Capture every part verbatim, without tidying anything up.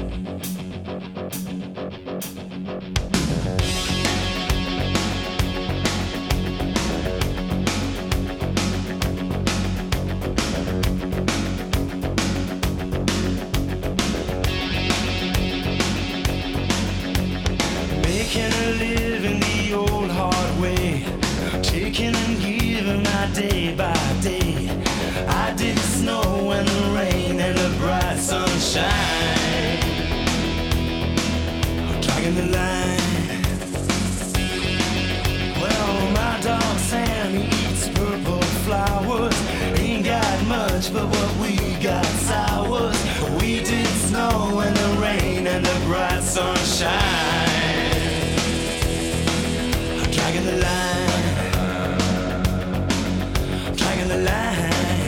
Making a living the old hard way, taking and giving my day by day. I did the snow and the rain and the bright sunshine, dragging the line. Well, my dog Sam, he eats purple flowers. Ain't got much, but what we got sours. We did snow and the rain and the bright sunshine, dragging the line, dragging the line.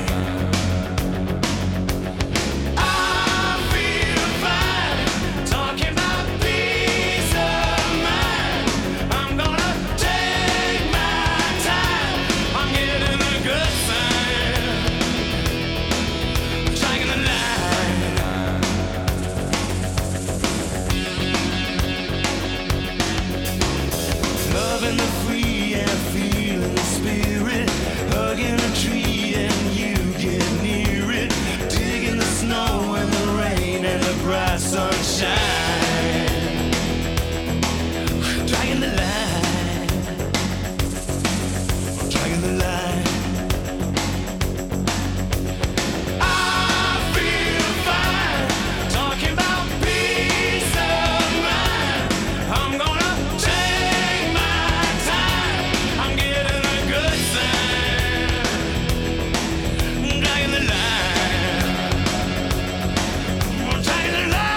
I feel fine, talking about peace of mind. I'm gonna take my time, I'm getting a good sign, dragging the line. Loving the free and feeling the spirit, hugging a tree and you get near it, digging the snow and the rain and the bright sunshine, dragging the line, dragging the line. I feel fine, talking about peace of mind. I'm gonna take my time, I'm getting a good sign, dragging the line, dragging the line.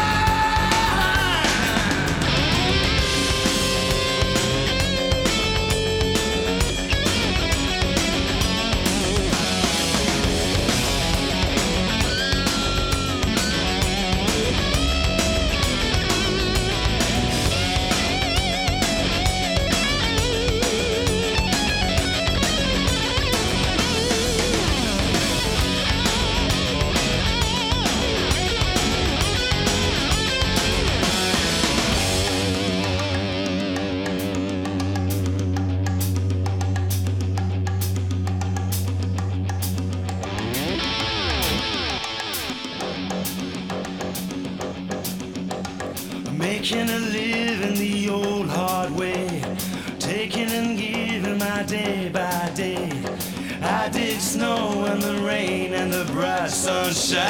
Making a living the old hard way, taking and giving my day by day. I dig snow and the rain and the bright sunshine,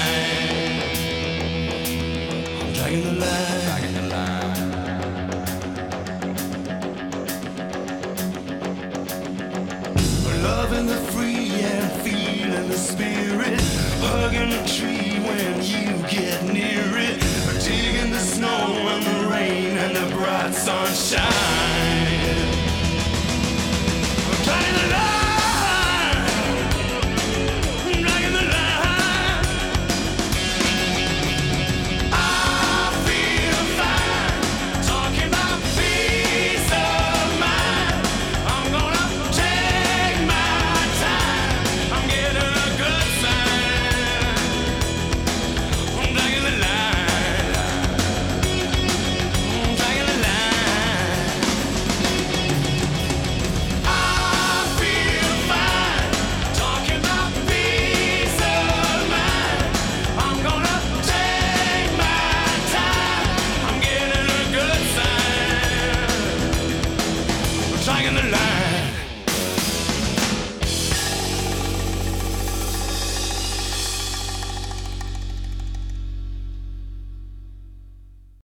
I'm dragging the line, dragging the line. Loving the free and feeling the spirit, hugging a tree when you get near it, digging the snow and the rain and the bright sunshine.